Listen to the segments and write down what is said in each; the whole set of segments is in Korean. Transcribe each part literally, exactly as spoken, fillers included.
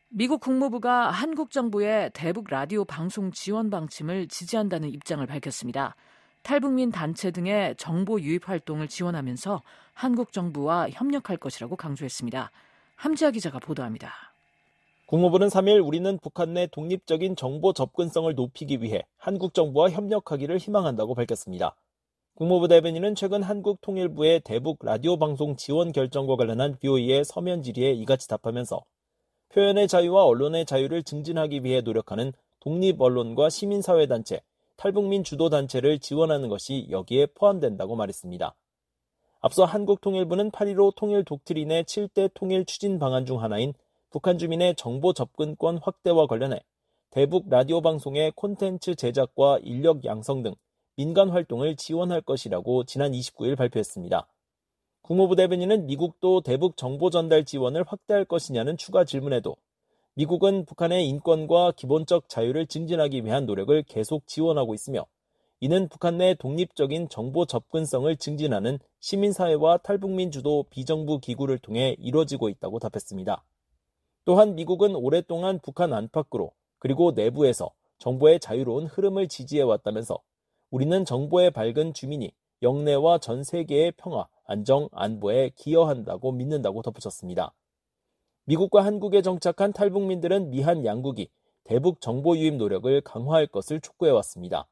미국 국무부가 한국 정부의 대북 라디오 방송 지원 방침을 지지한다는 입장을 밝혔습니다. 탈북민 단체 등의 정보 유입 활동을 지원하면서 한국 정부와 협력할 것이라고 강조했습니다. 함지아 기자가 보도합니다. 국무부는 삼 일 우리는 북한 내 독립적인 정보 접근성을 높이기 위해 한국 정부와 협력하기를 희망한다고 밝혔습니다. 국무부 대변인은 최근 한국통일부의 대북 라디오 방송 지원 결정과 관련한 비오이의 서면 질의에 이같이 답하면서 표현의 자유와 언론의 자유를 증진하기 위해 노력하는 독립언론과 시민사회단체, 탈북민 주도단체를 지원하는 것이 여기에 포함된다고 말했습니다. 앞서 한국통일부는 팔 일오 통일 독트린의 칠 대 통일 추진 방안 중 하나인 북한 주민의 정보 접근권 확대와 관련해 대북 라디오 방송의 콘텐츠 제작과 인력 양성 등 민간 활동을 지원할 것이라고 지난 이십구 일 발표했습니다. 국무부 대변인은 미국도 대북 정보 전달 지원을 확대할 것이냐는 추가 질문에도 미국은 북한의 인권과 기본적 자유를 증진하기 위한 노력을 계속 지원하고 있으며 이는 북한 내 독립적인 정보 접근성을 증진하는 시민사회와 탈북민 주도 비정부 기구를 통해 이루어지고 있다고 답했습니다. 또한 미국은 오랫동안 북한 안팎으로 그리고 내부에서 정보의 자유로운 흐름을 지지해왔다면서 우리는 정보의 밝은 주민이 영내와 전 세계의 평화, 안정, 안보에 기여한다고 믿는다고 덧붙였습니다. 미국과 한국에 정착한 탈북민들은 미한 양국이 대북 정보 유입 노력을 강화할 것을 촉구해왔습니다.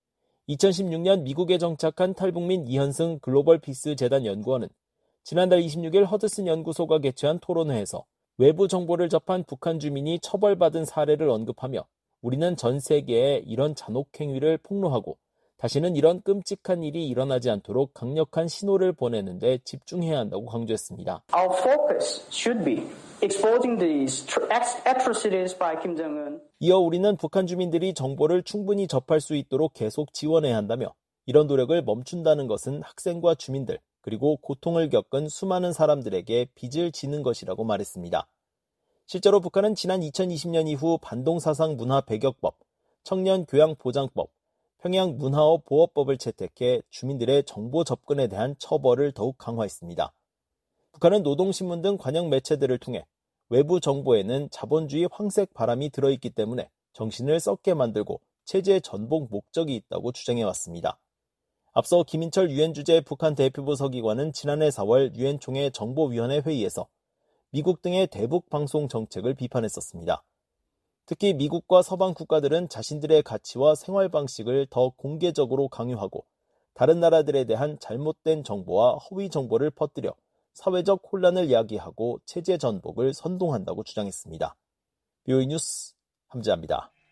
이천십육 년 미국에 정착한 탈북민 이현승 글로벌 피스 재단 연구원은 지난달 이십육 일 허드슨 연구소가 개최한 토론회에서 외부 정보를 접한 북한 주민이 처벌받은 사례를 언급하며 우리는 전 세계에 이런 잔혹 행위를 폭로하고 다시는 이런 끔찍한 일이 일어나지 않도록 강력한 신호를 보내는 데 집중해야 한다고 강조했습니다. Our focus should be exposing these atrocities by Kim Jong-un. 이어 우리는 북한 주민들이 정보를 충분히 접할 수 있도록 계속 지원해야 한다며 이런 노력을 멈춘다는 것은 학생과 주민들 그리고 고통을 겪은 수많은 사람들에게 빚을 지는 것이라고 말했습니다. 실제로 북한은 지난 이천이십 년 이후 반동사상 문화 배격법, 청년 교양 보장법, 평양 문화어 보호법을 채택해 주민들의 정보 접근에 대한 처벌을 더욱 강화했습니다. 북한은 노동신문 등 관영 매체들을 통해 외부 정보에는 자본주의 황색 바람이 들어있기 때문에 정신을 썩게 만들고 체제 전복 목적이 있다고 주장해왔습니다. 앞서 김인철 유엔 주재 북한 대표부 서기관은 지난해 사월 유엔 총회 정보위원회 회의에서 미국 등의 대북 방송 정책을 비판했었습니다. 특히 미국과 서방 국가들은 자신들의 가치와 생활 방식을 더 공개적으로 강요하고 다른 나라들에 대한 잘못된 정보와 허위 정보를 퍼뜨려 사회적 혼란을 야기하고 체제 전복을 선동한다고 주장했습니다. 비오이 뉴스 함지아입니다.